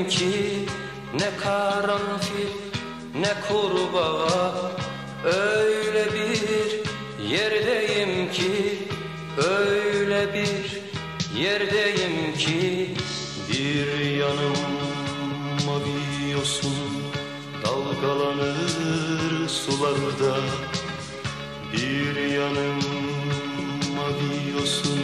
yerdeyim ki ne karanfil ne kurbağa. Öyle bir yerdeyim ki, öyle bir yerdeyim ki, bir yanım mavi yosun dalgalanır sularda. Bir yanım mavi yosun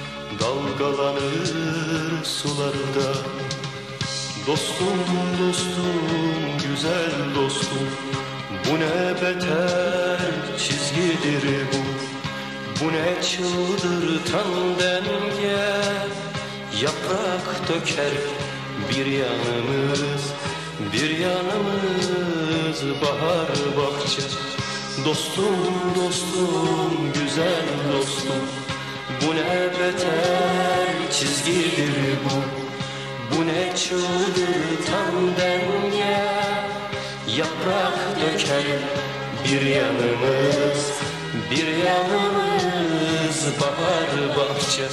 dalgalanır sularda. Dostum, dostum, güzel dostum, bu ne beter çizgidir bu. Bu ne çıldırtan denge. Yaprak döker bir yanımız, bir yanımız bahar bahçe. Dostum, dostum, güzel dostum, bu ne beter çizgidir bu. Bu ne çıldırtan denge. Yaprak döker bir yanımız, bir yanımız bahar bahçe.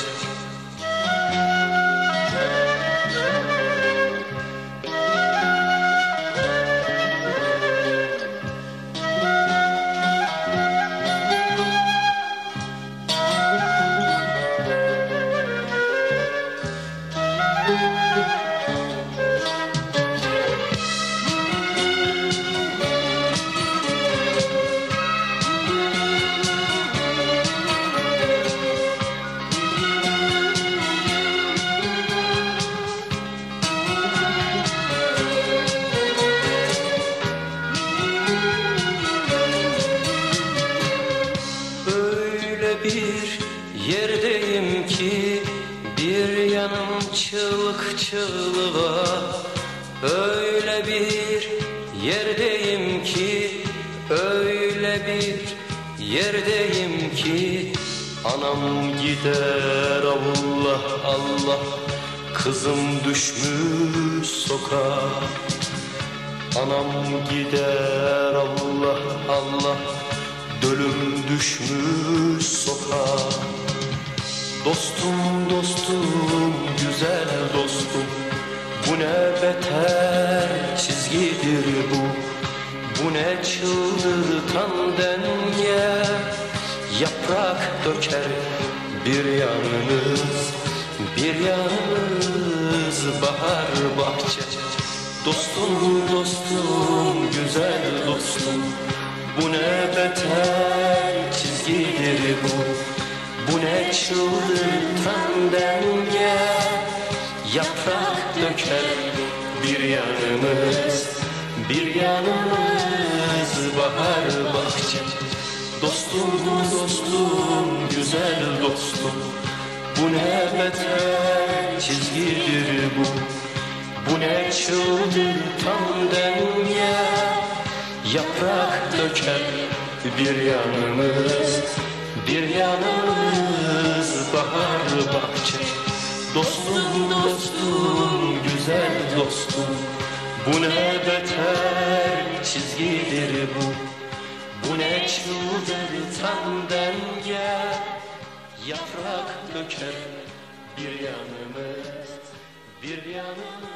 Bir yerdeyim ki bir yanım çığlık çığlığa. Öyle bir yerdeyim ki, öyle bir yerdeyim ki, anam gider Allah Allah, kızım düşmüş sokağa. Anam gider Allah Allah, ölüm düşmüş sokağa. Dostum, dostum, güzel dostum, bu ne beter çizgidir bu. Bu ne çıldırtan denge. Yaprak döker bir yanımız, bir yanımız bahar bahçe. Dostum, dostum, güzel dostum, bu ne beter çizgidir bu. Bu ne çıldırtan denge. Yaprak döker bir yanımız, bir yanımız bahar bahçe. Dostum, dostum, güzel dostum, bu ne beter çizgidir bu. Bu ne çıldırtan denge. Yaprak döker bir yanımız, bir yanımız bahar bahçe. Dostum, dostum, güzel dostum, bu ne beter çizgidir bu. Bu ne çıldırtan denge. Yaprak döker bir yanımız, bir yanımız